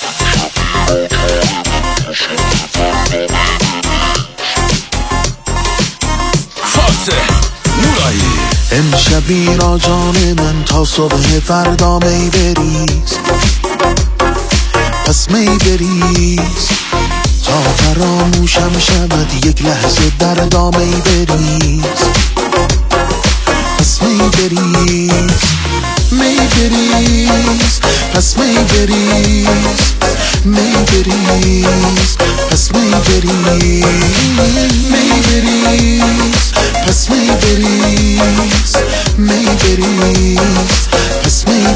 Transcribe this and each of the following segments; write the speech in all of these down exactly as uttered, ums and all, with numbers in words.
امشب اینا جان من تا صبح فردا می بریز، پس می بریز تا فراموشم شود یک لحظه دردا می بریز، پس می بریز می بریز پس می بریز می بریز پس می بریز می بریز پس می بریز می بریز پس می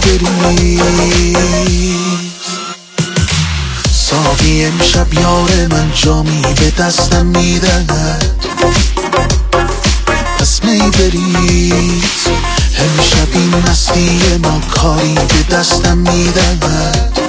بریز. ساقی امشب یار من جامی به دستم میدهد، پس می بریز امشب این مستی ما کاری به دستم میدهد،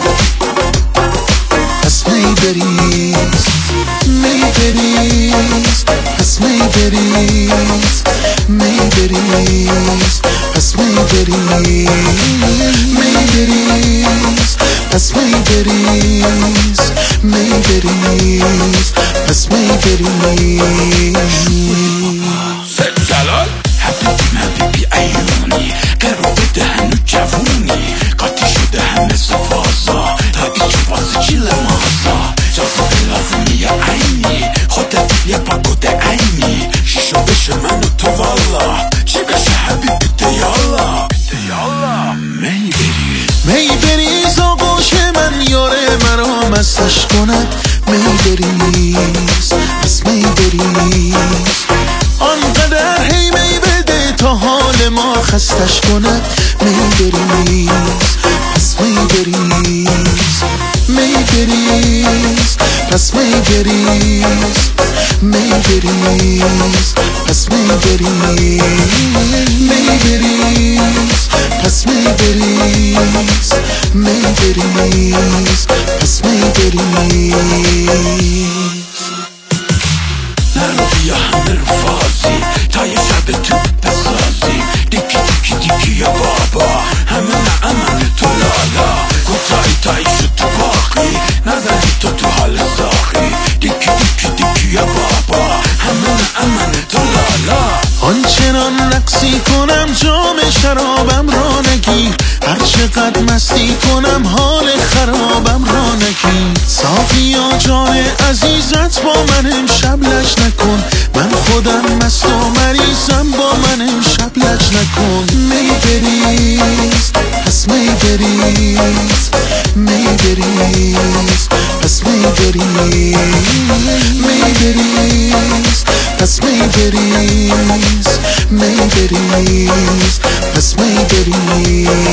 پس می بریز می بریز پس می بریز می بریز پس می بریز می بریز پس می بریز می بریز پس می بریز. سید جلال حبیبی حبیبی ایونی قرار بده هنو جوونی قاطی شده همه صفازا تا ایچ واسه چیل مازا جازه لازمی یا عینی خودت یه پاکود عینی شیشو بشه منو تو والا چی بشه حبیبی دیالا دیالا. می بریز می بریز آغوش من یاره مرا مستش کند، می بریز پس می بریز آنقدر هی می بده تا حال ما خستش کند، می بریز پس می بریز می بریز پس می بریز می بریز پس می بریز می بریز پس می بریز می بریز پس می بریز. نرو بیا همه رو فازی تا یه شب تو بسازی دیکی دیکی دیکی یا بابا همه نعمن تو لالا کوتاهی تایی شد تو باقی نزنی تو تو حال ساخی دیکی دیکی دیکی یا بابا همه نعمن تو لالا. آنچنان رقصی کنم جام شرابم را نگیر، هر چقدر مستی کنم حال خرابم را نگیر. صافیا جان عزیزت با من امشب لج نکن، من خودم مست و مریضم با من امشب لج نکن. می بریز پس می بریز می بریز پس می بریز می بریز پس می بریز می بریز پس می بریز.